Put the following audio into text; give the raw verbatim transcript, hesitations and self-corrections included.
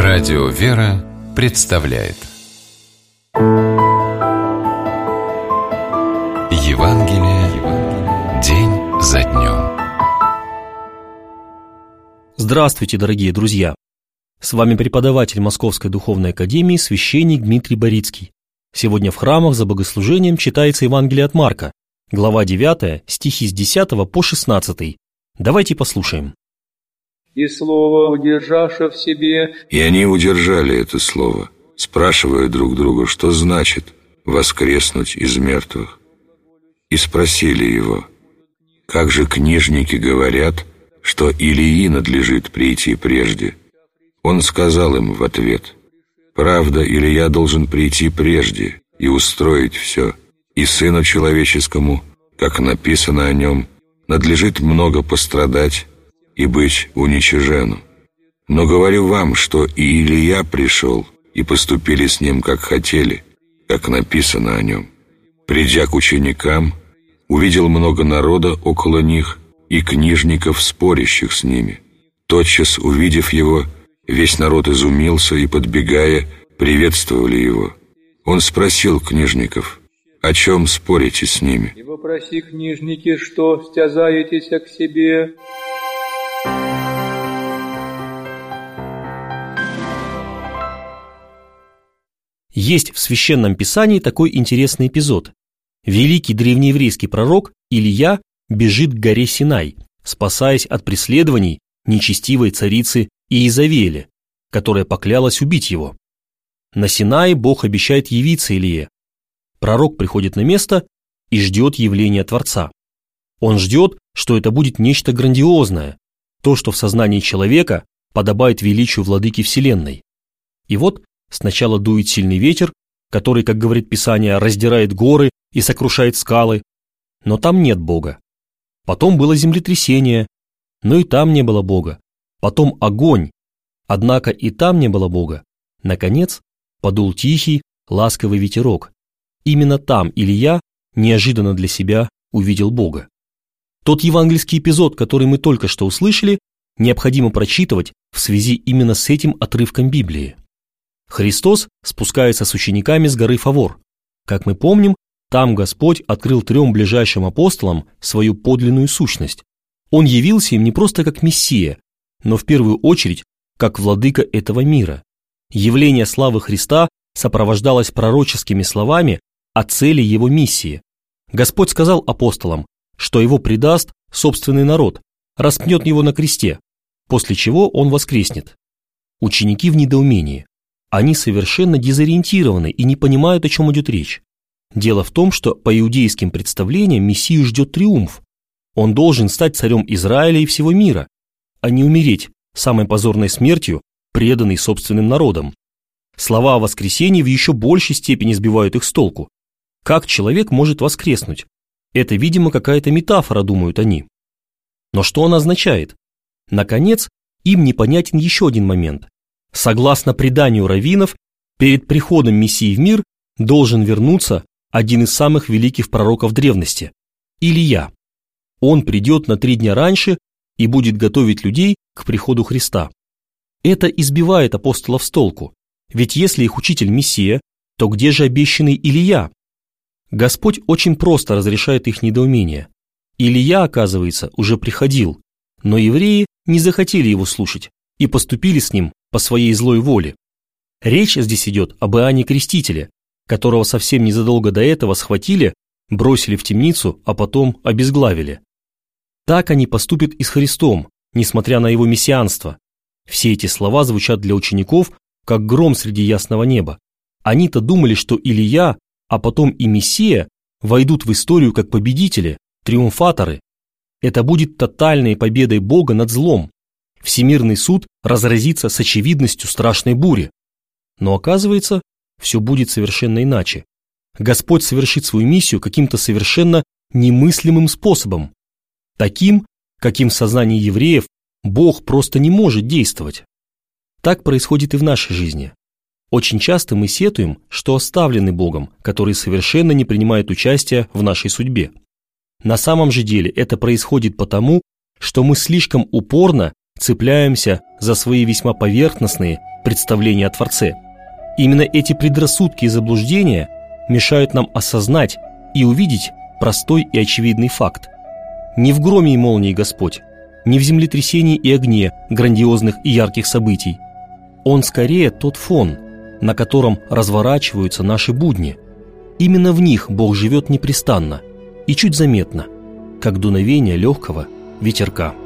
Радио «Вера» представляет Евангелие день за днем. Здравствуйте, дорогие друзья! С вами преподаватель Московской Духовной Академии, священник Дмитрий Борицкий. Сегодня в храмах за богослужением читается Евангелие от Марка, глава девятая, стихи с десятого по шестнадцатый. Давайте послушаем. «И слово удержаше в себе...» И они удержали это слово, спрашивая друг друга, что значит воскреснуть из мертвых. И спросили его: как же книжники говорят, что Илии надлежит прийти прежде? Он сказал им в ответ: правда, Илия должен прийти прежде и устроить все, и Сыну Человеческому, как написано о нем, надлежит много пострадать и быть уничижену. Но говорю вам, что и Илия пришел, и поступили с ним, как хотели, как написано о нем. Придя к ученикам, увидел много народа около них и книжников, спорящих с ними. Тотчас, увидев его, весь народ изумился и, подбегая, приветствовали его. Он спросил книжников: о чем спорите с ними? «И вопроси, книжники, что стязаетесь к себе?» Есть в Священном Писании такой интересный эпизод. Великий древнееврейский пророк Илия бежит к горе Синай, спасаясь от преследований нечестивой царицы Иезавели, которая поклялась убить его. На Синае Бог обещает явиться Илие. Пророк приходит на место и ждет явления Творца. Он ждет, что это будет нечто грандиозное, то, что в сознании человека подобает величию владыки Вселенной. И вот сначала дует сильный ветер, который, как говорит Писание, раздирает горы и сокрушает скалы, но там нет Бога. Потом было землетрясение, но и там не было Бога. Потом огонь, однако и там не было Бога. Наконец, подул тихий, ласковый ветерок. Именно там Илия неожиданно для себя увидел Бога. Тот евангельский эпизод, который мы только что услышали, необходимо прочитывать в связи именно с этим отрывком Библии. Христос спускается с учениками с горы Фавор. Как мы помним, там Господь открыл трем ближайшим апостолам свою подлинную сущность. Он явился им не просто как Мессия, но в первую очередь как владыка этого мира. Явление славы Христа сопровождалось пророческими словами о цели его миссии. Господь сказал апостолам, что его предаст собственный народ, распнет его на кресте, после чего он воскреснет. Ученики в недоумении. Они совершенно дезориентированы и не понимают, о чем идет речь. Дело в том, что по иудейским представлениям Мессию ждет триумф. Он должен стать царем Израиля и всего мира, а не умереть самой позорной смертью, преданный собственным народом. Слова о воскресении в еще большей степени сбивают их с толку. Как человек может воскреснуть? Это, видимо, какая-то метафора, думают они. Но что она означает? Наконец, им непонятен еще один момент. Согласно преданию раввинов, перед приходом Мессии в мир должен вернуться один из самых великих пророков древности – Илия. Он придет на три дня раньше и будет готовить людей к приходу Христа. Это избивает апостолов с толку, ведь если их учитель Мессия, то где же обещанный Илия? Господь очень просто разрешает их недоумение. Илия, оказывается, уже приходил, но евреи не захотели его слушать и поступили с ним по своей злой воле. Речь здесь идет об Иоанне Крестителе, которого совсем незадолго до этого схватили, бросили в темницу, а потом обезглавили. Так они поступят и с Христом, несмотря на его мессианство. Все эти слова звучат для учеников, как гром среди ясного неба. Они-то думали, что Илия, а потом и Мессия войдут в историю как победители, триумфаторы. Это будет тотальной победой Бога над злом. Всемирный суд разразится с очевидностью страшной бури. Но оказывается, все будет совершенно иначе. Господь совершит свою миссию каким-то совершенно немыслимым способом. Таким, каким в сознании евреев Бог просто не может действовать. Так происходит и в нашей жизни. Очень часто мы сетуем, что оставлены Богом, который совершенно не принимает участия в нашей судьбе. На самом же деле это происходит потому, что мы слишком упорно цепляемся за свои весьма поверхностные, представление о Творце. Именно эти предрассудки и заблуждения мешают нам осознать и увидеть простой и очевидный факт. Не в громе и молнии Господь, не в землетрясении и огне грандиозных и ярких событий. Он скорее тот фон, на котором разворачиваются наши будни. Именно в них Бог живет непрестанно и чуть заметно, как дуновение легкого ветерка.